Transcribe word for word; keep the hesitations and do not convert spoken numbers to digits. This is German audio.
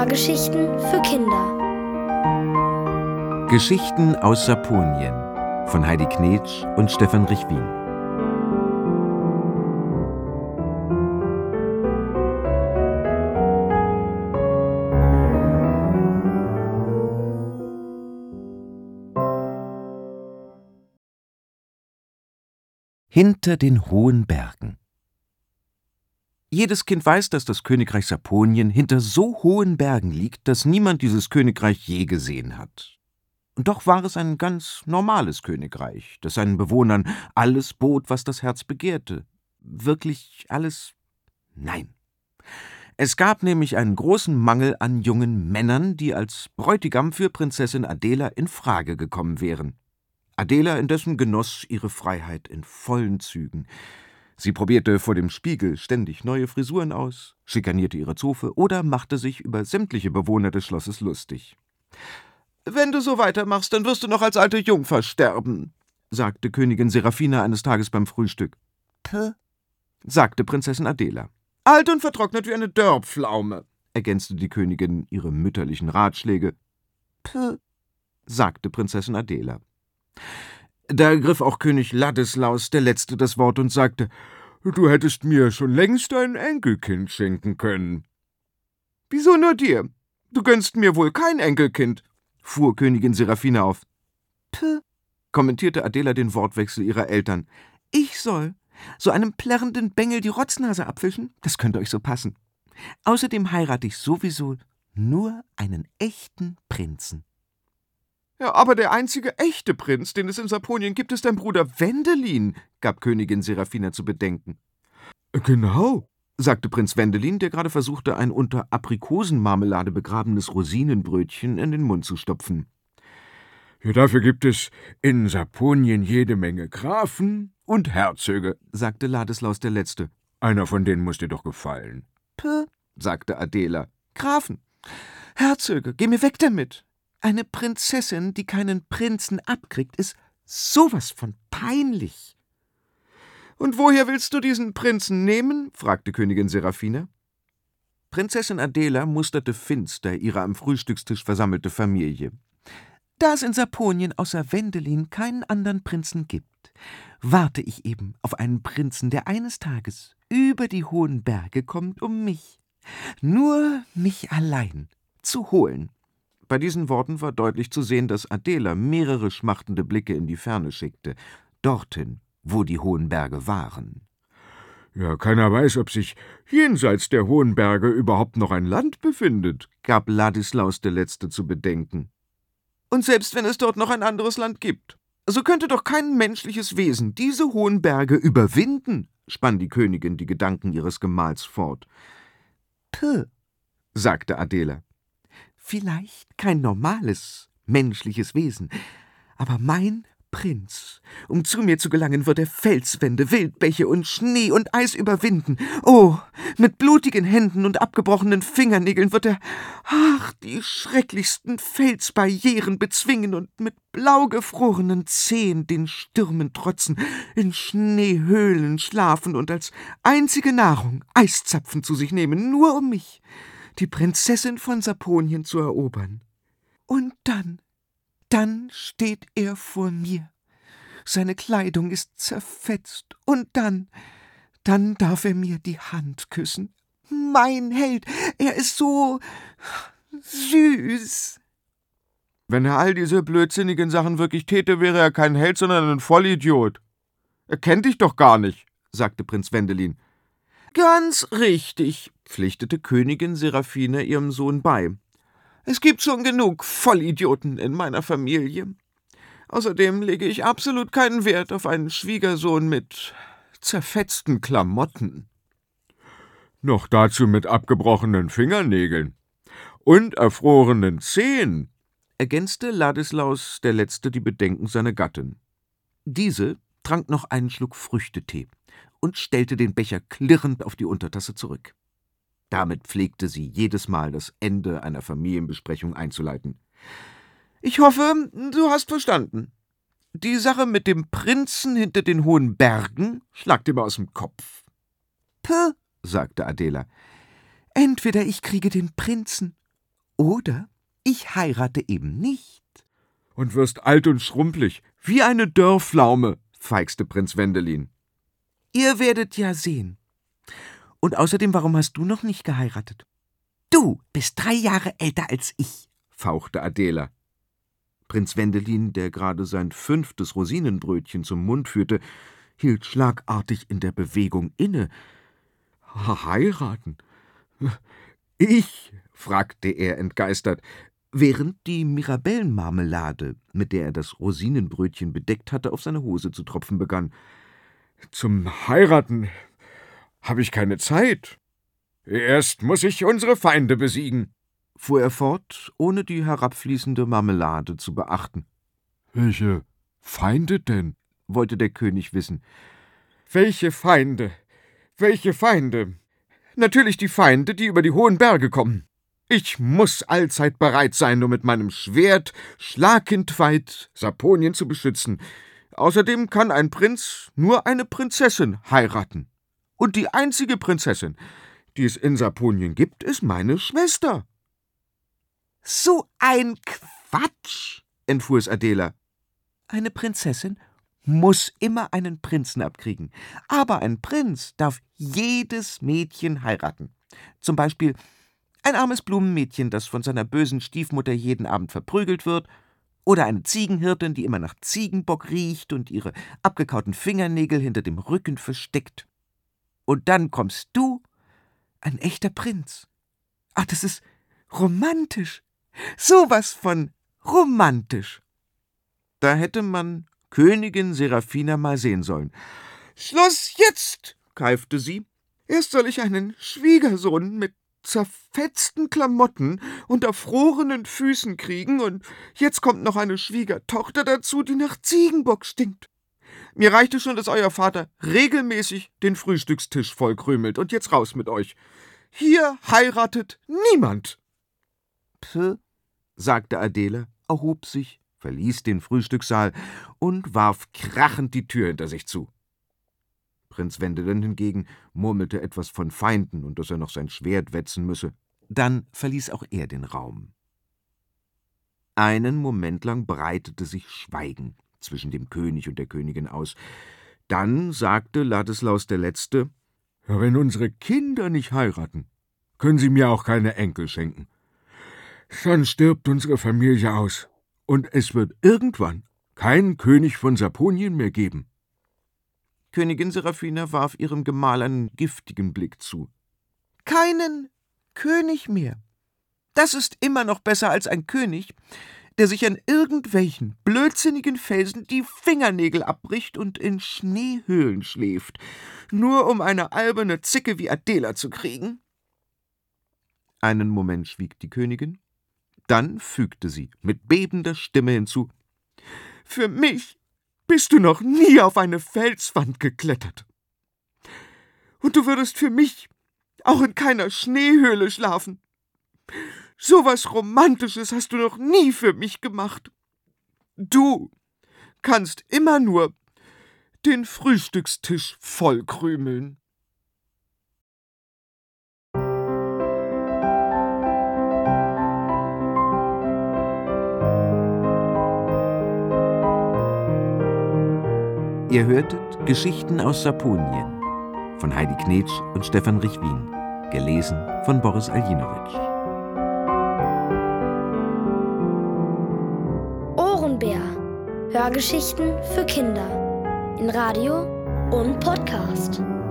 Hörgeschichten für Kinder. Geschichten aus Saponien von Heidi Knetsch und Stefan Richwin. Hinter den hohen Bergen. Jedes Kind weiß, dass das Königreich Saponien hinter so hohen Bergen liegt, dass niemand dieses Königreich je gesehen hat. Und doch war es ein ganz normales Königreich, das seinen Bewohnern alles bot, was das Herz begehrte. Wirklich alles? Nein. Es gab nämlich einen großen Mangel an jungen Männern, die als Bräutigam für Prinzessin Adela in Frage gekommen wären. Adela indessen genoss ihre Freiheit in vollen Zügen. Sie probierte vor dem Spiegel ständig neue Frisuren aus, schikanierte ihre Zofe oder machte sich über sämtliche Bewohner des Schlosses lustig. »Wenn du so weitermachst, dann wirst du noch als alte Jungfer sterben«, sagte Königin Serafina eines Tages beim Frühstück. »Puh«, sagte Prinzessin Adela. »Alt und vertrocknet wie eine Dörrpflaume«, ergänzte die Königin ihre mütterlichen Ratschläge. »Puh«, sagte Prinzessin Adela. Da ergriff auch König Ladislaus der Letzte das Wort und sagte, »Du hättest mir schon längst ein Enkelkind schenken können.« »Wieso nur dir? Du gönnst mir wohl kein Enkelkind«, fuhr Königin Serafina auf. »Puh«, kommentierte Adela den Wortwechsel ihrer Eltern. »Ich soll so einem plärrenden Bengel die Rotznase abwischen? Das könnte euch so passen. Außerdem heirate ich sowieso nur einen echten Prinzen.« »Ja, aber der einzige echte Prinz, den es in Saponien gibt, ist dein Bruder Wendelin«, gab Königin Serafina zu bedenken. »Genau«, sagte Prinz Wendelin, der gerade versuchte, ein unter Aprikosenmarmelade begrabenes Rosinenbrötchen in den Mund zu stopfen. »Ja, dafür gibt es in Saponien jede Menge Grafen und Herzöge«, sagte Ladislaus der Letzte. »Einer von denen muss dir doch gefallen.« »Puh«, sagte Adela. »Grafen, Herzöge, geh mir weg damit. Eine Prinzessin, die keinen Prinzen abkriegt, ist sowas von peinlich.« »Und woher willst du diesen Prinzen nehmen?« fragte Königin Serafina. Prinzessin Adela musterte finster ihre am Frühstückstisch versammelte Familie. »Da es in Saponien außer Wendelin keinen anderen Prinzen gibt, warte ich eben auf einen Prinzen, der eines Tages über die hohen Berge kommt, um mich, nur mich allein, zu holen.« Bei diesen Worten war deutlich zu sehen, dass Adela mehrere schmachtende Blicke in die Ferne schickte, dorthin, wo die hohen Berge waren. »Ja, keiner weiß, ob sich jenseits der hohen Berge überhaupt noch ein Land befindet«, gab Ladislaus der Letzte zu bedenken. »Und selbst wenn es dort noch ein anderes Land gibt, so könnte doch kein menschliches Wesen diese hohen Berge überwinden«, spann die Königin die Gedanken ihres Gemahls fort. »Puh«, sagte Adela. »Vielleicht kein normales, menschliches Wesen, aber mein Prinz. Um zu mir zu gelangen, wird er Felswände, Wildbäche und Schnee und Eis überwinden. Oh, mit blutigen Händen und abgebrochenen Fingernägeln wird er, ach, die schrecklichsten Felsbarrieren bezwingen und mit blau gefrorenen Zehen den Stürmen trotzen, in Schneehöhlen schlafen und als einzige Nahrung Eiszapfen zu sich nehmen, nur um mich, die Prinzessin von Saponien, zu erobern. Und dann, dann steht er vor mir. Seine Kleidung ist zerfetzt. Und dann, dann darf er mir die Hand küssen. Mein Held, er ist so süß.« »Wenn er all diese blödsinnigen Sachen wirklich täte, wäre er kein Held, sondern ein Vollidiot. Er kennt dich doch gar nicht«, sagte Prinz Wendelin. »Ganz richtig«, pflichtete Königin Serafina ihrem Sohn bei. »Es gibt schon genug Vollidioten in meiner Familie. Außerdem lege ich absolut keinen Wert auf einen Schwiegersohn mit zerfetzten Klamotten.« »Noch dazu mit abgebrochenen Fingernägeln und erfrorenen Zehen«, ergänzte Ladislaus der Letzte die Bedenken seiner Gattin. Diese trank noch einen Schluck Früchtetee und stellte den Becher klirrend auf die Untertasse zurück. Damit pflegte sie jedes Mal das Ende einer Familienbesprechung einzuleiten. »Ich hoffe, du hast verstanden. Die Sache mit dem Prinzen hinter den hohen Bergen schlagt dir mal aus dem Kopf.« »Puh«, sagte Adela. »Entweder ich kriege den Prinzen Oder ich heirate eben nicht. Und wirst alt und schrumpelig, wie eine Dörrpflaume, feixte Prinz Wendelin. Ihr werdet ja sehen. Und außerdem, warum hast du noch nicht geheiratet? Du bist drei Jahre älter als ich, fauchte Adela. Prinz Wendelin, der gerade sein fünftes Rosinenbrötchen zum Mund führte, hielt schlagartig in der Bewegung inne. Heiraten? Ich? Fragte er entgeistert, während die Mirabellenmarmelade, mit der er das Rosinenbrötchen bedeckt hatte, auf seine Hose zu tropfen begann. Zum Heiraten habe ich keine Zeit. Erst muss ich unsere Feinde besiegen, fuhr er fort, ohne die herabfließende Marmelade zu beachten. Welche Feinde denn? Wollte der König wissen. Welche Feinde? Welche Feinde? Natürlich die Feinde, die über die hohen Berge kommen. Ich muss allzeit bereit sein, um mit meinem Schwert schlagentweit Saponien zu beschützen. Außerdem kann ein Prinz nur eine Prinzessin heiraten. Und die einzige Prinzessin, die es in Saponien gibt, ist meine Schwester. So ein Quatsch, entfuhr es Adela. Eine Prinzessin muss immer einen Prinzen abkriegen. Aber ein Prinz darf jedes Mädchen heiraten. Zum Beispiel ein armes Blumenmädchen, das von seiner bösen Stiefmutter jeden Abend verprügelt wird, oder eine Ziegenhirtin, die immer nach Ziegenbock riecht und ihre abgekauten Fingernägel hinter dem Rücken versteckt. Und dann kommst du, ein echter Prinz. Ach, das ist romantisch. Sowas von romantisch. Da hätte man Königin Seraphina mal sehen sollen. »Schluss jetzt«, keifte sie. »Erst soll ich einen Schwiegersohn mit zerfetzten Klamotten und erfrorenen Füßen kriegen, und jetzt kommt noch eine Schwiegertochter dazu, die nach Ziegenbock stinkt. Mir reichte schon, dass euer Vater regelmäßig den Frühstückstisch vollkrümelt, und jetzt raus mit euch. Hier heiratet niemand.« »Pff«, sagte Adela, erhob sich, verließ den Frühstückssaal und warf krachend die Tür hinter sich zu. Prinz Wendelin hingegen murmelte etwas von Feinden und dass er noch sein Schwert wetzen müsse. Dann verließ auch er den Raum. Einen Moment lang breitete sich Schweigen zwischen dem König und der Königin aus. Dann sagte Ladislaus der Letzte: »Ja, wenn unsere Kinder nicht heiraten, können sie mir auch keine Enkel schenken. Dann stirbt unsere Familie aus, und es wird irgendwann keinen König von Saponien mehr geben.« Königin Seraphina warf ihrem Gemahl einen giftigen Blick zu. »Keinen König mehr. Das ist immer noch besser als ein König, der sich an irgendwelchen blödsinnigen Felsen die Fingernägel abbricht und in Schneehöhlen schläft, nur um eine alberne Zicke wie Adela zu kriegen.« Einen Moment schwieg die Königin, dann fügte sie mit bebender Stimme hinzu: »Für mich bist du noch nie auf eine Felswand geklettert. Und du würdest für mich auch in keiner Schneehöhle schlafen. So was Romantisches hast du noch nie für mich gemacht. Du kannst immer nur den Frühstückstisch vollkrümeln.« Ihr hörtet Geschichten aus Saponien von Heidi Knetsch und Stefan Richwin, gelesen von Boris Aljinowitsch. Ohrenbär. Hörgeschichten für Kinder in Radio und Podcast.